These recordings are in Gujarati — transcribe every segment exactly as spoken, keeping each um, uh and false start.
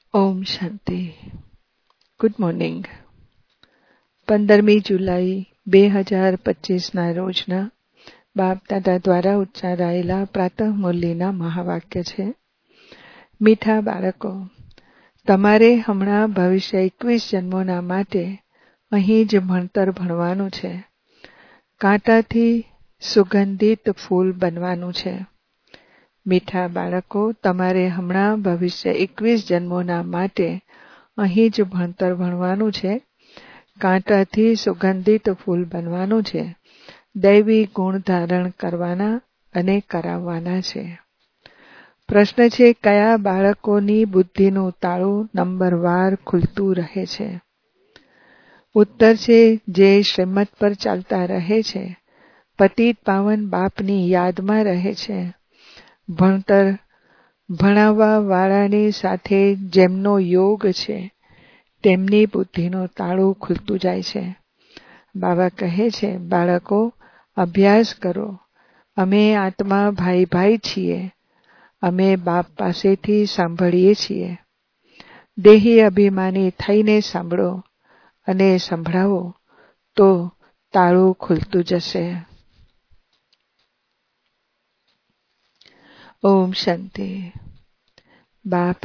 ઓમ શાંતિ. Good morning. પંદરમી જુલાઈ બે હજાર પચીસના રોજના બાપ દાદા દ્વારા ઉચ્ચારાયેલા પ્રાતઃ મુરલીના મહાવાક્ય છે. મીઠા બાળકો, તમારે હમણાં ભવિષ્ય એકવીસ જન્મોના માટે અહીં જ ભણતર ભણવાનું છે. કાંટાથી સુગંધિત ફૂલ બનવાનું છે. મીઠા બાળકો, તમારે હમણાં ભવિષ્ય એકવીસ જન્મોના માટે અહીં જ ભણતર ભણવાનું છે. કાંટાથી સુગંધિત ફૂલ બનવાનું છે. દૈવી ગુણ ધારણ કરવાના અને કરાવવાના છે. પ્રશ્ન છે, કયા બાળકોની બુદ્ધિનું તાળું નંબર વાર ખુલતું રહે છે? ઉત્તર છે, જે શ્રીમત પર ચાલતા રહે છે, પતિત પાવન બાપની યાદમાં રહે છે, ભણતર ભણાવવા વાળાની સાથે જેમનો યોગ છે, તેમની બુદ્ધિનું તાળું ખુલતું જાય છે. બાબા કહે છે, બાળકો, અભ્યાસ કરો. અમે આત્મા ભાઈ ભાઈ છીએ. અમે બાપ પાસેથી સાંભળીએ છીએ. દેહી અભિમાની થઈને સાંભળો અને સંભળાવો તો તાળું ખુલતું જશે. ઓમ શાંતિ. બાપ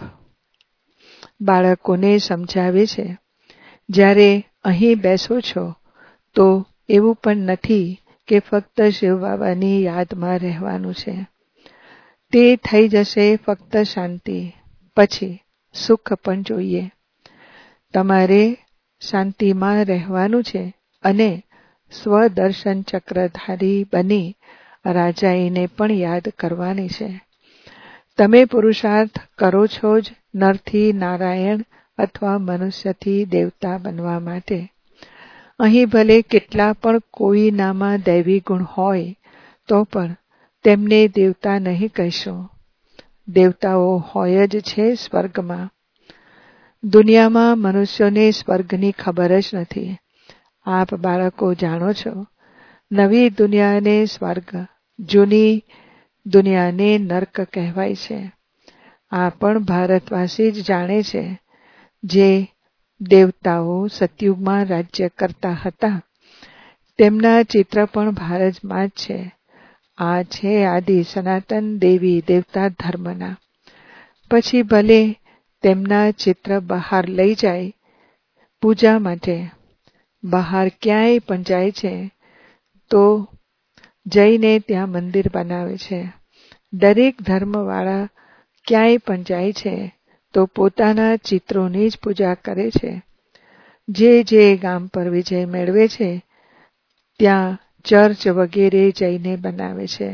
બાળકોને સમજાવે છે, જ્યારે અહીં બેસો છો તો એવું પણ નથી કે ફક્ત શિવ બાબાની યાદમાં રહેવાનું છે. તે થઈ જશે ફક્ત શાંતિ, પછી સુખ પણ જોઈએ. તમારે શાંતિમાં રહેવાનું છે અને સ્વદર્શન ચક્રધારી બની રાજાઈને પણ યાદ કરવાની છે. તમે પુરુષાર્થ કરો છો જ નરથી નારાયણ અથવા મનુષ્યથી દેવતા બનવા માટે. અહીં ભલે કેટલા પણ કોઈનામાં દૈવી ગુણ હોય તો પણ તેમને દેવતા નહીં કહેશો. દેવતાઓ હોય જ છે સ્વર્ગમાં. દુનિયામાં મનુષ્યોને સ્વર્ગની ખબર જ નથી. આપ બાળકો જાણો છો, નવી દુનિયાને સ્વર્ગ, જૂની દુનિયાને નર્ક કહેવાય છે. આ પણ ભારતવાસી જ જાણે છે. જે દેવતાઓ સતયુગમાં રાજ્ય કરતા હતા, તેમના ચિત્ર પણ ભારતમાં જ છે. આ છે આદિ સનાતન દેવી દેવતા ધર્મના. પછી ભલે તેમના ચિત્ર બહાર લઈ જાય પૂજા માટે, બહાર ક્યાંય પણ જાય છે તો જઈને ત્યાં મંદિર બનાવે છે. દરેક ધર્મવાળા ક્યાંય પણ જાય છે તો પોતાના ચિત્રોની જ પૂજા કરે છે. જે જે ગામ પર વિજય મેળવે છે ત્યાં ચર્ચ વગેરે જઈને બનાવે છે.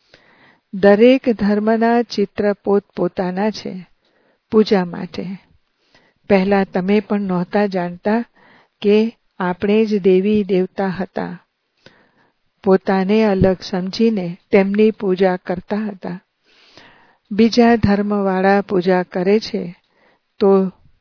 દરેક ધર્મના ચિત્ર પોત પોતાના છે પૂજા માટે. પહેલા તમે પણ નહોતા જાણતા કે આપણે જ દેવી દેવતા હતા. પોતાને અલગ સમજીને તેમની પૂજા કરતા હતા. બીજા ધર્મવાળા પૂજા કરે છે તો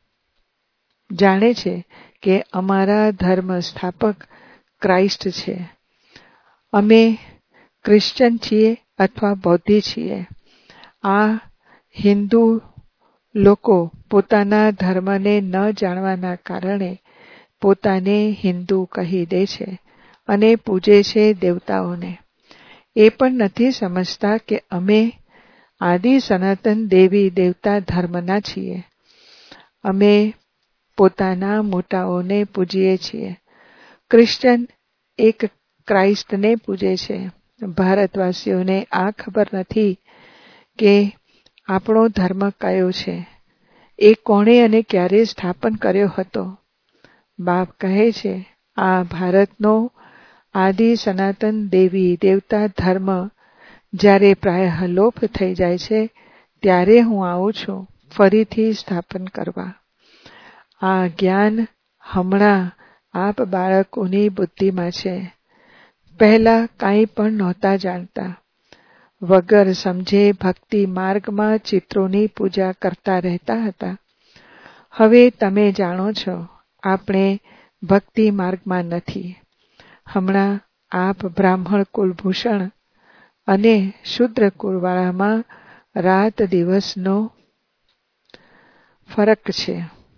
જાણે છે કે અમારા ધર્મ સ્થાપક ક્રાઇસ્ટ છે. અમે ક્રિશ્ચન છીએ અથવા બૌદ્ધી છીએ. આ હિન્દુ લોકો પોતાના ધર્મને ન જાણવાના કારણે પોતાને હિન્દુ કહી દે છે અને પૂજે છે દેવતાઓને. એ પણ નથી સમજતા કે અમે આદિ સનાતન દેવી દેવતા ધર્મના છીએ. અમે પોતાના મોટાઓને પૂજીએ છીએ. ક્રિશ્ચન એક ક્રાઇસ્ટને પૂજે છે. ભારતવાસીઓને આ ખબર નથી કે આપણો ધર્મ કયો છે, એ કોણે અને ક્યારે સ્થાપન કર્યો હતો. બાપ કહે છે, આ ભારતનો આદિ સનાતન દેવી દેવતા ધર્મ જ્યારે પ્રાયઃ લોપ થઈ જાય છે ત્યારે હું આવું છું ફરીથી સ્થાપન કરવા. આ જ્ઞાન હમણાં આપ બાળકોની બુદ્ધિમાં છે. પહેલા કાંઈ પણ નહોતા જાણતા. વગર સમજે ભક્તિ માર્ગમાં ચિત્રોની પૂજા કરતા રહેતા હતા. હવે તમે જાણો છો, આપણે ભક્તિ માર્ગમાં નથી. હમણાં આપ બ્રાહ્મણ કુલભૂષણ અને શુદ્ર કુળવાળામાં રાત દિવસનો ફરક છે.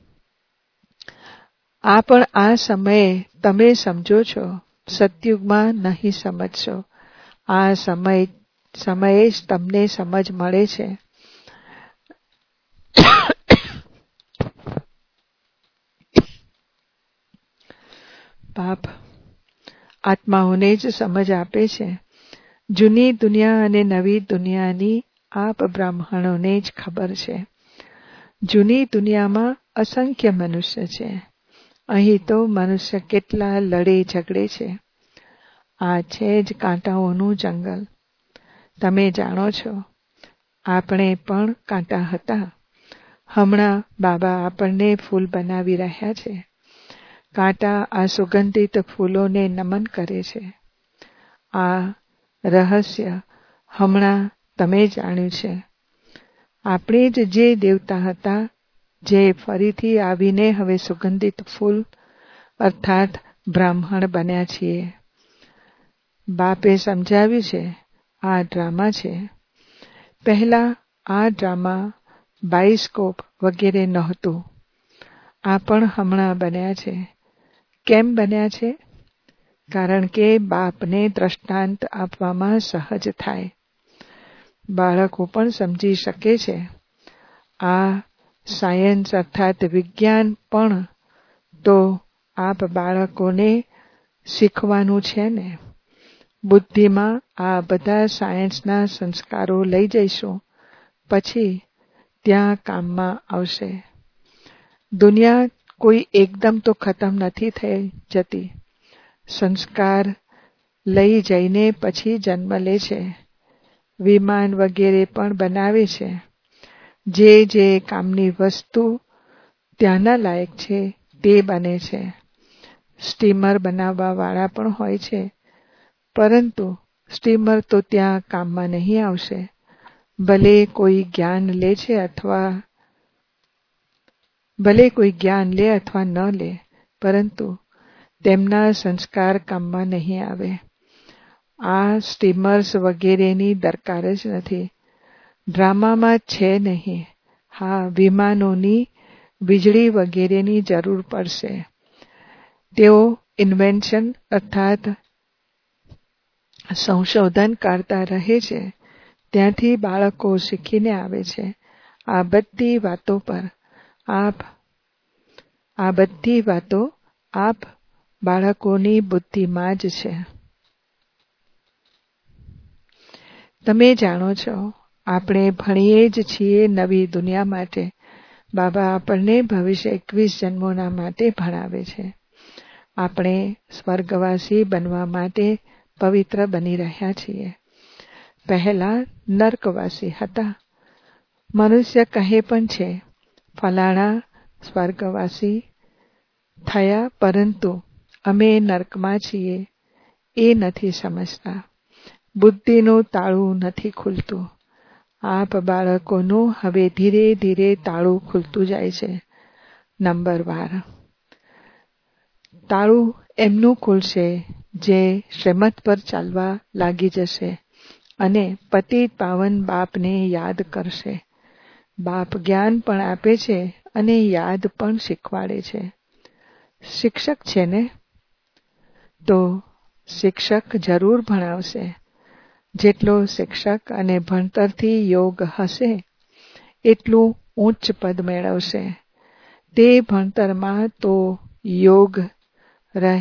આ પણ આ સમયે તમે સમજો છો, સતયુગમાં નહીં સમજશો. આ સમય સમયે જ તમને સમજ મળે છે. બાપ આત્માઓને જ સમજ આપે છે. જૂની દુનિયા અને નવી દુનિયાની આપ બ્રાહ્મણોને જ ખબર છે. જૂની દુનિયામાં અસંખ્ય મનુષ્ય છે. અહીં તો મનુષ્ય કેટલા લડે ઝઘડે છે. આ છે જ કાંટાઓનું જંગલ. તમે જાણો છો, આપણે પણ કાંટા હતા. હમણાં બાબા આપણને ફૂલ બનાવી રહ્યા છે. કાંટા આ સુગંધિત ફૂલોને નમન કરે છે. આ રહસ્ય હમણાં તમે જાણ્યું છે. આપણે જ જે દેવતા હતા, જે ફરીથી આવીને હવે સુગંધિત ફૂલ અર્થાત બ્રાહ્મણ બન્યા છીએ. બાપે સમજાવ્યું છે, આ ડ્રામા છે. પહેલા આ ડ્રામા બાયોસ્કોપ વગેરે નહોતું. આ પણ હમણાં બન્યા છે. કેમ બન્યા છે? કારણ કે બાપને દ્રષ્ટાંત આપવામાં સહજ થાય. બાળકો પણ સમજી શકે છે. આ સાયન્સ અર્થાત વિજ્ઞાન પણ તો આપ બાળકોને શીખવાનું છે ને. બુદ્ધિમાં આ બધા સાયન્સના સંસ્કારો લઈ જઈશું, પછી ત્યાં કામમાં આવશે. દુનિયા કોઈ એકદમ તો ખતમ નથી થઈ જતી. સંસ્કાર લઈ જઈને પછી જન્મ લે છે. વિમાન વગેરે પણ બનાવે છે. જે જે કામની વસ્તુ ત્યાંના લાયક છે તે બને છે. સ્ટીમર બનાવવા વાળા પણ હોય છે, પરંતુ સ્ટીમર તો ત્યાં કામમાં નહીં આવશે. ભલે કોઈ જ્ઞાન લે છે અથવા ભલે કોઈ જ્ઞાન લે અથવા ન લે, પરંતુ તેમના સંસ્કાર કામમાં નહીં આવે. આ સ્ટીમર્સ વગેરેની દરકાર જ નથી. ડ્રામામાં છે નહીં. હા, વિમાનોની વીજળી વગેરેની જરૂર પડશે. તેઓ ઇન્વેન્શન અર્થાત સંશોધન કરતા રહે છે. ત્યાંથી બાળકો શીખીને આવે છે. આ બધી વાતો પર આપ આ બધી વાતો આપ બાળકોની બુદ્ધિમાં જ છે. તમે જાણો છો, આપણે ભણીએ જ છીએ નવી દુનિયા માટે. બાબા આપણને ભવિષ્ય એકવીસ જન્મોના માટે ભણાવે છે. આપણે સ્વર્ગવાસી બનવા માટે પવિત્ર બની રહ્યા છીએ. પહેલા નર્કવાસી હતા. મનુષ્ય કહે પણ છે, ફલાણા સ્વર્ગવાસી થયા, પરંતુ અમે નર્કમાં છીએ. એ નથી સમજતા. બુદ્ધિનું તાળું નથી ખુલતું. આપ બાળકોનું હવે ધીરે ધીરે તાળું ખુલતું જાય છે. નંબર વાર તાળું એમનું ખુલશે જે શ્રીમત પર ચાલવા લાગી જશે અને પતિત પાવન બાપને યાદ કરશે. બાપ જ્ઞાન પણ આપે છે અને યાદ પણ શીખવાડે છે. શિક્ષક છે ને, તો શિક્ષક જરૂર ભણાવશે. જેટલો શિક્ષક અને ભણતરથી યોગ હશે, એટલું ઉચ્ચ પદ મેળવશે. તે ભણતરમાં તો યોગ રહે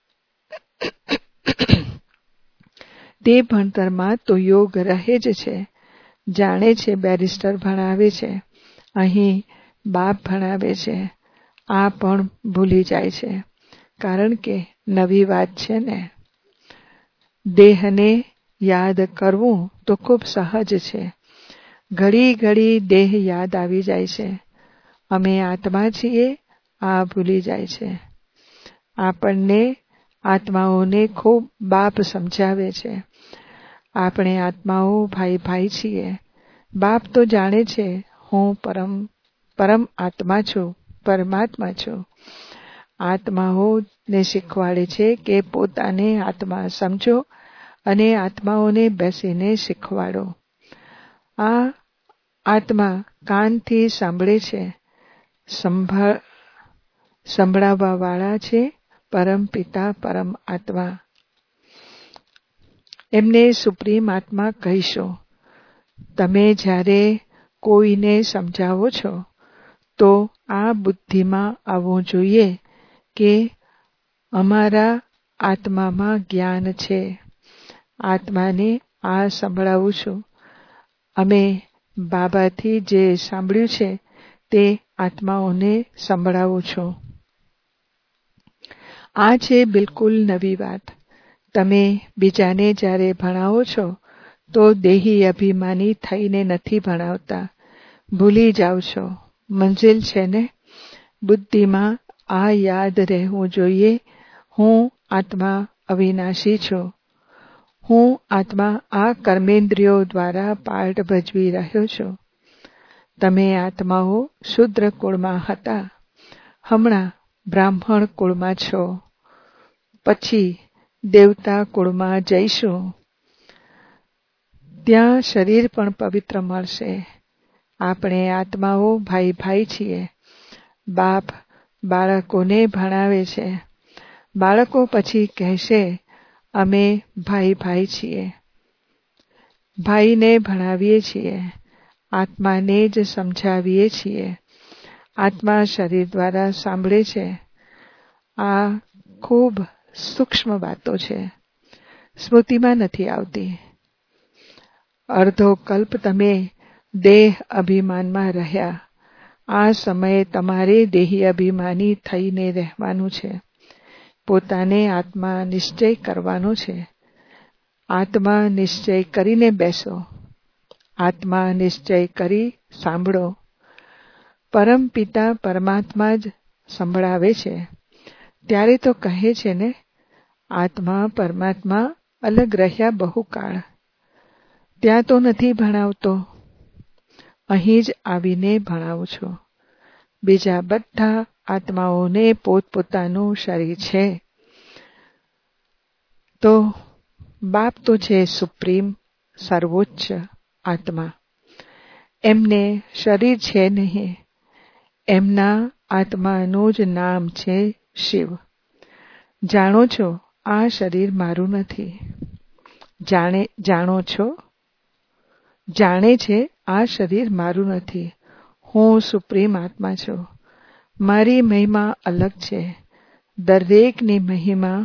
તે ભણતરમાં તો યોગ રહે જ છે. જાણે છે બેરિસ્ટર ભણાવે છે, અહીં બાપ ભણાવે છે. આ પણ ભૂલી જાય છે, કારણ કે નવી વાત છે ને. દેહને યાદ કરવું તો ખૂબ સહજ છે. ઘડી ઘડી દેહ યાદ આવી જાય છે. અમે આત્મા છીએ, આ ભૂલી જાય છે. આપણને આત્માઓને ખૂબ બાપ સમજાવે છે. આપણે આત્માઓ ભાઈ ભાઈ છીએ. બાપ તો જાણે છે, હું પરમ પરમ આત્મા છું, પરમાત્મા છું. આત્માઓને શીખવાડે છે કે પોતાને આત્મા સમજો અને આત્માઓને બેસીને શીખવાડો. આ આત્મા કાનથી સાંભળે છે, સંભાળ સંભળાવવા વાળા છે પરમ પિતા પરમ આત્મા. એમને સુપ્રીમ આત્મા કહીશો. તમે જ્યારે કોઈને સમજાવો છો તો આ બુદ્ધિમાં આવવું જોઈએ કે અમારા આત્મામાં જ્ઞાન છે. આત્માને આ સંભળાવું છું. અમે બાબાથી જે સાંભળ્યું છે તે આત્માઓને સંભળાવું છું. આ છે બિલકુલ નવી વાત. તમે બીજાને જ્યારે ભણાવો છો તો દેહી અભિમાની થઈને નથી ભણાવતા. ભૂલી જાઓ છો. મંજિલ છે ને? બુદ્ધિમાં આ યાદ રહેવું જોઈએ, હું આત્મા અવિનાશી છું. હું આત્મા આ કર્મેન્દ્રિયો દ્વારા પાર્ટ ભજવી રહ્યો છું. તમે આત્માઓ શુદ્ર કુળમાં હતા, હમણાં બ્રાહ્મણ કુળમાં છો, પછી દેવતા કુળમાં જઈશું. ત્યાં શરીર પણ પવિત્ર મળશે. આપણે આત્માઓ ભાઈ ભાઈ છીએ. બાપ બાળકોને ભણાવે છે. બાળકો પછી કહેશે અમે ભાઈ ભાઈ છીએ. ભાઈને ભણાવીએ છીએ. આત્માને જ સમજાવીએ છીએ. આત્મા શરીર દ્વારા સાંભળે છે. આ ખૂબ સૂક્ષ્મ વાતો છે. સ્મૃતિમાં નથી આવતી. અડધો કલ્પ તમે દેહ અભિમાનમાં રહ્યા. આ સમયે તમારે દેહી અભિમાની થઈને રહેવાનું છે. પોતાને આત્મા નિશ્ચય કરવાનો છે. આત્મા નિશ્ચય કરીને બેસો. આત્મા નિશ્ચય કરી સાંભળો. પરમ પિતા પરમાત્મા જ સંભળાવે છે. ત્યારે તો કહે છે ને, આત્મા પરમાત્મા અલગ રહ્યા બહુ કાળ. ત્યાં તો નથી ભણાવતો, અહીં જ આવીને ભણાવું છું. બીજા બધા આત્માઓને પોતપોતાનું શરીર છે. તો બાપ તો છે સુપ્રીમ સર્વોચ્ચ આત્મા. એમને શરીર છે નહીં. એમના આત્માનું જ નામ છે શિવ. જાણો છો આ શરીર મારું નથી. જાણે જાણો છો જાણે છે આ શરીર મારું નથી. હું સુપ્રીમ આત્મા છું. મારી મહિમા અલગ છે. દરેકની મહિમા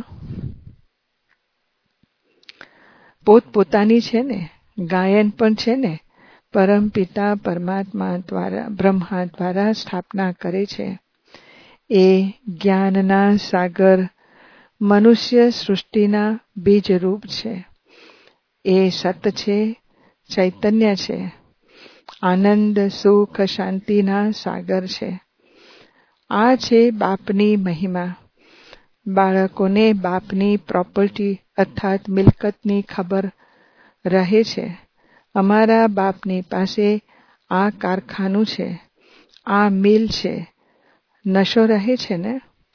પોતપોતાની છે ને. ગાયન પણ છે ને. પરમ પિતા પરમાત્મા દ્વારા બ્રહ્મા દ્વારા સ્થાપના કરે છે. એ જ્ઞાનના સાગર મનુષ્ય સૃષ્ટિના બીજરૂપ છે. એ સત છે, ચૈતન્ય છે, આનંદ સુખ શાંતિના સાગર છે. આ છે બાપની મહિમા. બાળકોને બાપની પ્રોપર્ટી અર્થાત મિલકતની ખબર રહે છે. અમારા બાપની પાસે આ કારખાનું છે, આ મિલ છે. નશો રહે છે ને?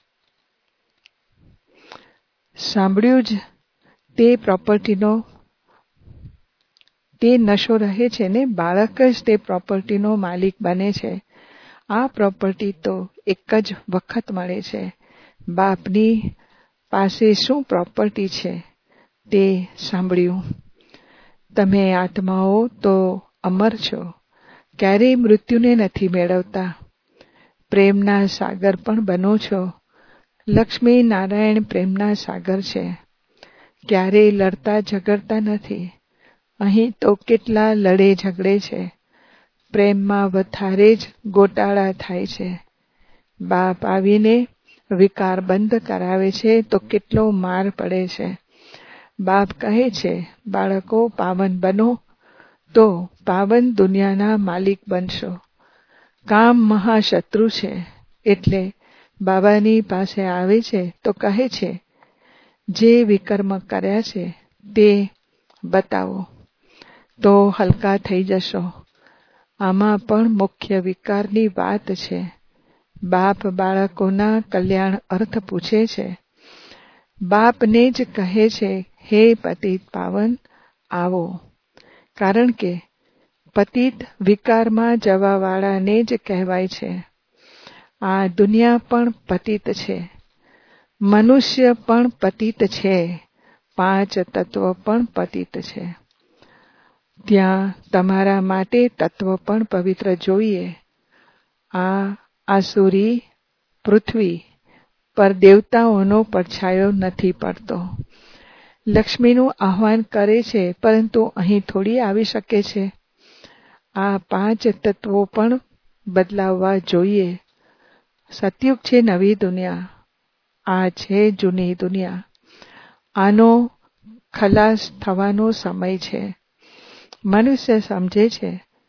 સાંભળ્યું જ તે પ્રોપર્ટીનો તે નશો રહે છે ને. બાળક જ તે પ્રોપર્ટીનો માલિક બને છે. આ પ્રોપર્ટી તો એક જ વખત મળે છે. બાપની પાસે શું પ્રોપર્ટી છે તે સાંભળ્યું. તમે આત્માઓ તો અમર છો. ક્યારેય મૃત્યુને નથી મેળવતા. પ્રેમના સાગર પણ બનો છો. લક્ષ્મી નારાયણ પ્રેમના સાગર છે. ક્યારેય લડતા ઝઘડતા નથી. અહીં તો કેટલા લડે ઝઘડે છે. પ્રેમમાં વધારે જ ગોટાળા થાય છે. બાપ આવીને વિકાર બંધ કરાવે છે તો કેટલો માર પડે છે. બાપ કહે છે બાળકો પાવન બનો તો પાવન દુનિયાના માલિક બનશો. કામ મહાશત્રુ છે એટલે બાબાની પાસે આવે છે તો કહે છે જે વિકર્મ કર્યા છે તે બતાવો તો હલકા થઈ જશો. આમાં પણ મુખ્ય વિકારની વાત છે. બાપ બાળકોના કલ્યાણ અર્થ પૂછે છે. બાપને જ કહે છે હે પતિત પાવન આવો. કારણ કે પતિત વિકારમાં જવાવાળાને જ કહેવાય છે. આ દુનિયા પણ પતિત છે, મનુષ્ય પણ પતિત છે, પાંચ તત્વ પણ પતિત છે. ત્યાં તમારા માટે તત્વ પણ પવિત્ર જોઈએ. આ આસુરી પૃથ્વી પર દેવતાઓનો પડછાયો નથી પડતો. લક્ષ્મીનું આહ્વાન કરે છે, પરંતુ અહીં થોડી આવી શકે છે. આ પાંચ તત્વો પણ બદલાવવા જોઈએ. સતયુગ છે નવી દુનિયા, આ છે જૂની દુનિયા. આનો ખલાસ થવાનો સમય છે. મનુષ્ય સમજે છે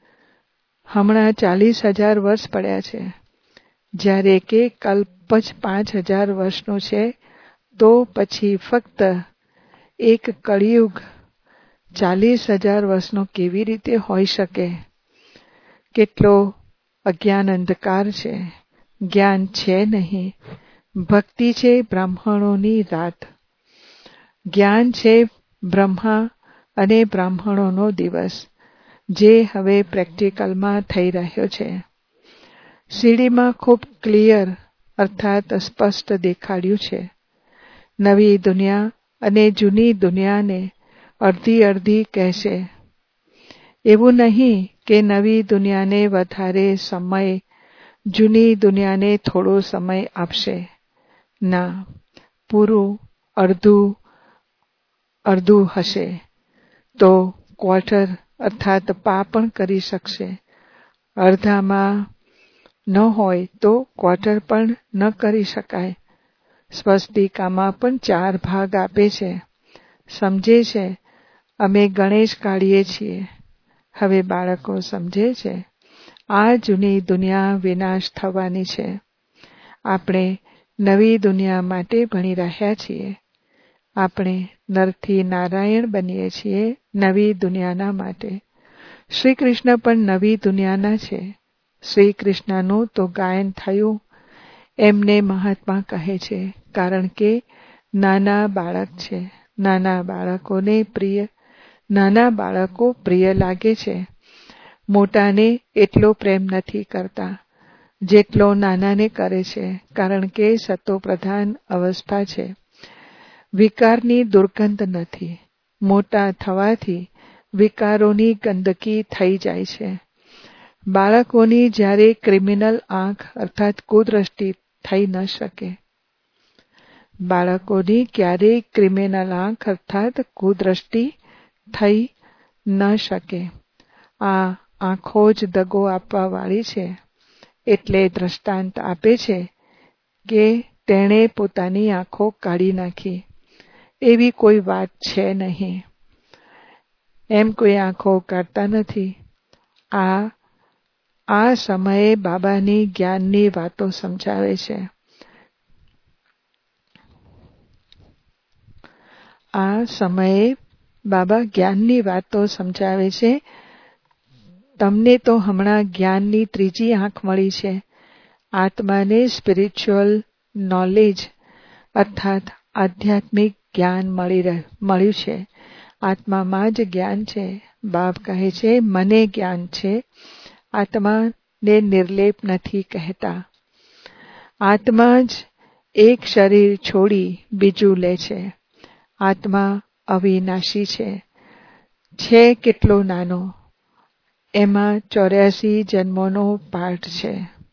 હમણાં ચાલીસ હજાર વર્ષ પડ્યા છે, જ્યારે કે કલ્પ જ પાંચ હજાર વર્ષનું છે. તો પછી ફક્ત એક કળિયુગ ચાલીસ હજાર વર્ષનો કેવી રીતે હોઈ શકે? કેટલો અજ્ઞાન અંધકાર છે, જ્ઞાન છે નહીં. ભક્તિ છે બ્રાહ્મણોની રાત, જ્ઞાન છે બ્રહ્મા અને બ્રાહ્મણોનો દિવસ, જે હવે પ્રેક્ટિકલમાં થઈ રહ્યો છે. સીડીમાં ખૂબ ક્લિયર અર્થાત સ્પષ્ટ દેખાડ્યું છે. નવી દુનિયા અને જૂની દુનિયાને અડધી અડધી કહેશે. એવું નહીં કે નવી દુનિયાને વધારે સમય, જૂની દુનિયાને થોડો સમય આપશે. ના, પૂરું અડધું અડધું હશે. તો ક્વાર્ટર અર્થાત પા પણ કરી શકશે. અડધામાં ન હોય તો ક્વાર્ટર પણ ન કરી શકાય. સ્વસ્તિકામાં પણ ચાર ભાગ આપે છે. સમજે છે અમે ગણેશ કાઢીએ છીએ. હવે બાળકો સમજે છે આ જૂની દુનિયા વિનાશ થવાની છે. આપણે નવી દુનિયા માટે ભણી રહ્યા છીએ. આપણે નરથી નારાયણ બનીએ છીએ નવી દુનિયાના માટે. શ્રી કૃષ્ણ પણ નવી દુનિયાના છે. શ્રી કૃષ્ણનું તો ગાયન થયું. એમને મહાત્મા કહે છે, કારણ કે નાના બાળક છે. નાના બાળકોને પ્રિય નાના બાળકો પ્રિય લાગે છે. મોટાને એટલો પ્રેમ નથી કરતા જેટલો નાનાને કરે છે, કારણ કે સતોપ્રધાન અવસ્થા છે. વિકારની દુર્ગંધ નથી. મોટા થવાથી વિકારોની ગંદકી થઈ જાય છે. બાળકોની જ્યારે ક્રિમિનલ આંખ અર્થાત કુદ્રષ્ટિ થઈ ન શકે. બાળકોની ક્યારેય ક્રિમિનલ આંખ અર્થાત કુદ્રષ્ટિ થઈ ન શકે. આ આંખો જ દગો આપવા વાળી છે. એટલે દ્રષ્ટાંત આપે છે કે તેણે પોતાની આંખો કાઢી નાખી. એવી કોઈ વાત છે નહીં. એમ કોઈ આંખો કાઢતા નથી. આ આ સમયે બાબાની જ્ઞાનની વાતો સમજાવે છે. આ સમયે બાબા જ્ઞાનની વાતો સમજાવે છે. તમને તો હમણાં જ્ઞાનની ત્રીજી આંખ મળી છે. આત્માને સ્પિરિચ્યુઅલ નોલેજ અર્થાત આધ્યાત્મિક જ્ઞાન મળી મળ્યું છે. આત્મામાં જ જ્ઞાન છે. બાપ કહે છે મને જ્ઞાન છે. આત્માને નિર્લેપ નથી કહેતા. આત્મા જ એક શરીર છોડી બીજું લે છે. આત્મા અવિનાશી છે. છે કેટલો નાનો. એમાં ચોર્યાસી જન્મોનો પાઠ છે.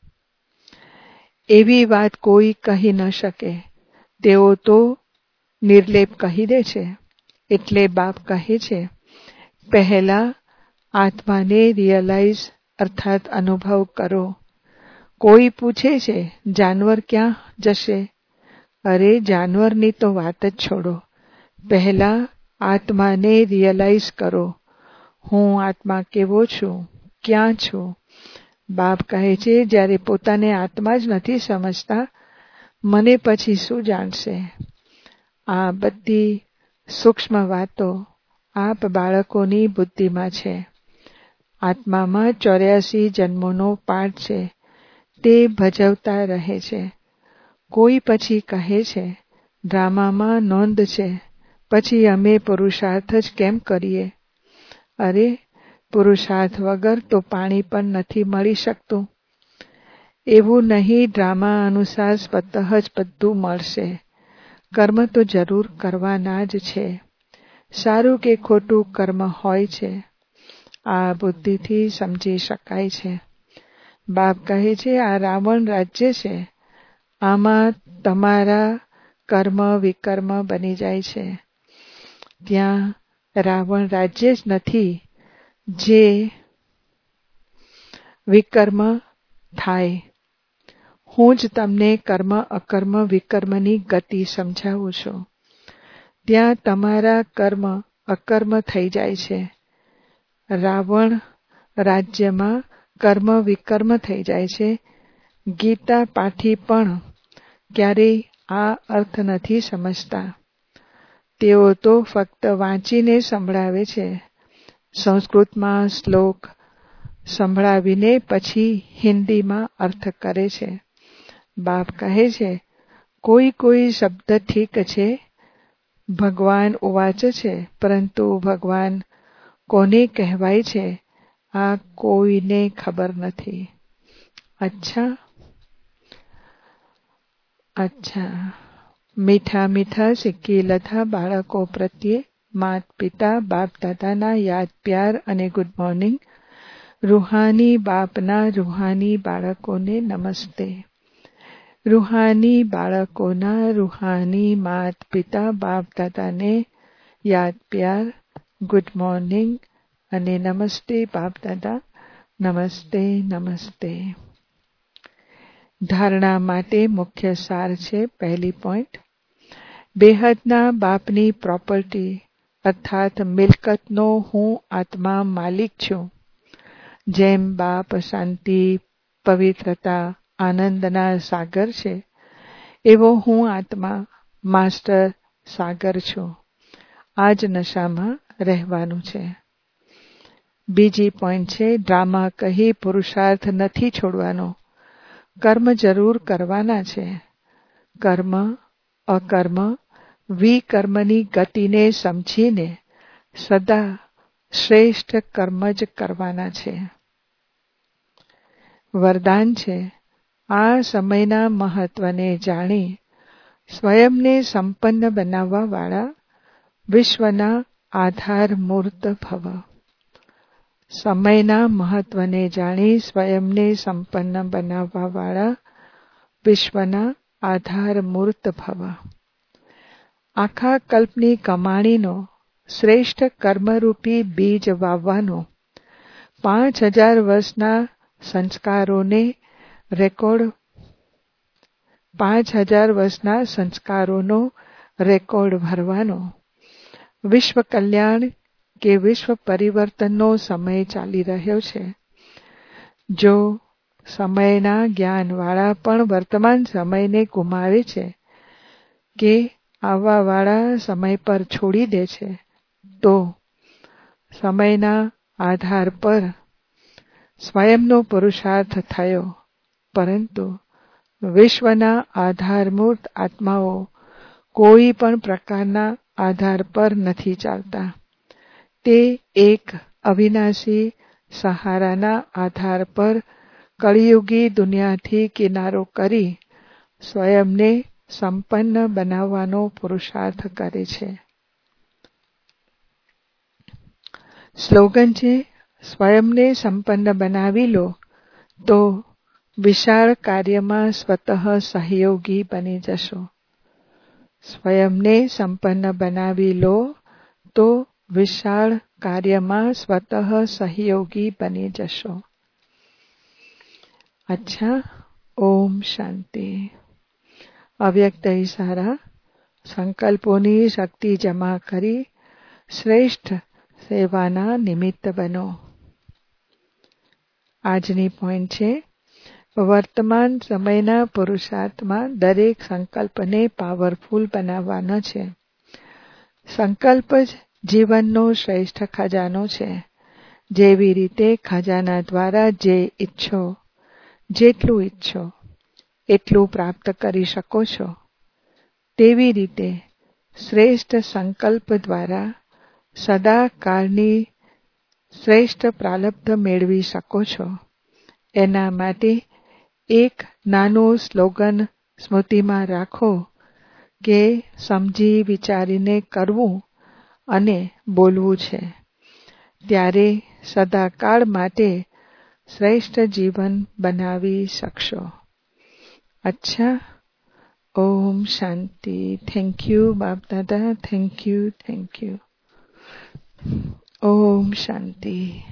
એવી વાત કોઈ કહી ન શકે. તેઓ તો નિર્લેપ કહી દે છે. એટલે બાપ કહે છે પહેલા આત્માને રિયલાઇઝ અર્થાત અનુભવ કરો. કોઈ પૂછે છે જાનવર ક્યાં જશે? અરે જાનવરની તો વાત જ છોડો. પહેલા આત્માને રિયલાઇઝ કરો. હું આત્મા કેવો છું, ક્યાં છું? બાપ કહે છે જ્યારે પોતાને આત્મા જ નથી સમજતા, મને પછી શું જાણશે? આ બધી સૂક્ષ્મ વાતો આપ બાળકોની બુદ્ધિમાં છે. આત્મામાં ચોર્યાસી જન્મોનો પાઠ છે. તે ભજવતા રહે છે. કોઈ પછી કહે છે ડ્રામામાં નોંધ છે, પછી અમે પુરુષાર્થ જ કેમ કરીએ? અરે પુરુષાર્થ વગર તો પાણી પણ નથી મળી શકતું. એવું નહીં ડ્રામા અનુસાર સ્વતઃ જ બધું મળશે. કર્મ તો જરૂર કરવાના જ છે. સારું કે ખોટું કર્મ હોય છે. આ બુદ્ધિથી સમજી શકાય છે. બાપ કહે છે આ રાવણ રાજ્ય છે. આમાં તમારા કર્મ વિકર્મ બની જાય છે. ત્યાં રાવણ રાજ્ય જ નથી જે વિકર્મ થાય. હું જ તમને કર્મ અકર્મ વિકર્મની ગતિ સમજાવું છું. ત્યાં તમારા કર્મ અકર્મ થઈ જાય છે. રાવણ રાજ્યમાં કર્મ વિકર્મ થઈ જાય છે. ગીતા પાઠી પણ ક્યારેય આ અર્થ નથી સમજતા. તેઓ તો ફક્ત વાંચીને સંભળાવે છે. સંસ્કૃતમાં શ્લોક સંભળાવીને પછી હિન્દીમાં અર્થ કરે છે. બાપ કહે છે કોઈ કોઈ શબ્દ ઠીક છે, ભગવાન ઉવાચ છે, પરંતુ ભગવાન કોને કહેવાય છે આ કોઈને ખબર નથી. અચ્છા અચ્છા મીઠા મીઠા સિક્કીલથા બાળકો પ્રત્યે માત પિતા બાપ દાદાના યાદ પ્યાર અને ગુડ મોર્નિંગ. રૂહાની બાપના રૂહાની બાળકોને નમસ્તે. રૂહાની બાળકોના રૂહાની માત પિતા બાપ દાદાને યાદ પ્યાર, ગુડ મોર્નિંગ અને નમસ્તે બાપ દાદા. નમસ્તે નમસ્તે. ધારણા માટે મુખ્ય સાર છે. પહેલી પોઈન્ટ, બેહદના બાપની પ્રોપર્ટી અર્થાત મિલકતનો હું આત્મા માલિક છું. જેમ બાપ શાંતિ, પવિત્રતા, આનંદના સાગર છે, એવો હું આત્મા માસ્ટર સાગર છું. આ જ નશામાં રહેવાનું છે. બીજી પોઈન્ટ છે ડ્રામા કહી પુરુષાર્થ નથી છોડવાનો. કર્મ જરૂર કરવાના છે. કર્મ અકર્મ વિકર્મની ગતિને સમજીને સદા શ્રેષ્ઠ કર્મ જ કરવાના છે. વરદાન છે આ સમયના મહત્વને જાણી સ્વયંને સંપન્ન બનાવવા વાળા વિશ્વના આધાર મૂર્ત ભવ. સમયના મહત્વને જાણી સ્વયંને સંપન્ન બનાવવા વાળા વિશ્વના આધાર મૂર્ત ભવ. આખા કલ્પની કમાણીનો શ્રેષ્ઠ કર્મરૂપી બીજ વાવવાનો પાંચ હજાર વર્ષના સંસ્કારોને રેકોર્ડ પાંચ હજાર વર્ષના સંસ્કારોનો રેકોર્ડ ભરવાનો. વિશ્વ કલ્યાણ કે વિશ્વ પરિવર્તનનો સમય ચાલી રહ્યો છે. જો સમયના જ્ઞાનવાળા પણ વર્તમાન સમયને ગુમાવે છે કે આવવાવાળા સમય પર છોડી દે છે, તો સમયના આધાર પર સ્વયંનો પુરુષાર્થ થયો, પરંતુ વિશ્વના આધારમૂર્ત આત્માઓ કોઈ પણ પ્રકારના આધાર પર નથી ચાલતા. તે એક અવિનાશી સહારાના આધાર પર કળિયુગી દુનિયાથી કિનારો કરી સ્વયંને સંપન્ન બનાવવાનો પુરુષાર્થ કરે છે. સ્લોગન છે સ્વયંને સંપન્ન બનાવી લો તો વિશાળ કાર્યમાં સ્વતઃ સહયોગી બની જશો. સ્વયંને સંપન્ન બનાવી લો તો વિશાળ કાર્યમાં સ્વતઃ સહયોગી બની જશો. અચ્છા, ઓમ શાંતિ. અવ્યક્ત ઈશારા સંકલ્પોની શક્તિ જમા કરી શ્રેષ્ઠ સેવાના નિમિત્ત બનો. આજની પોઈન્ટ છે વર્તમાન સમયના પુરુષાર્થમાં દરેક સંકલ્પને પાવરફુલ બનાવવાનો છે. સંકલ્પ જ જીવનનો શ્રેષ્ઠ ખજાનો છે. જેવી રીતે ખજાના દ્વારા જે ઈચ્છો, જેટલું ઈચ્છો એટલું પ્રાપ્ત કરી શકો છો, તેવી રીતે શ્રેષ્ઠ સંકલ્પ દ્વારા સદા કાળની શ્રેષ્ઠ પ્રાલબ્ધ મેળવી શકો છો. એના માટે એક નાનું સ્લોગન સ્મૃતિમાં રાખો કે સમજી વિચારીને કરવું અને બોલવું છે, ત્યારે સદાકાળ માટે શ્રેષ્ઠ જીવન બનાવી શકશો. અચ્છા, ઓમ શાંતિ. થેન્ક યુ બાપ દાદા. Thank you thank you. ઓમ શાંતિ.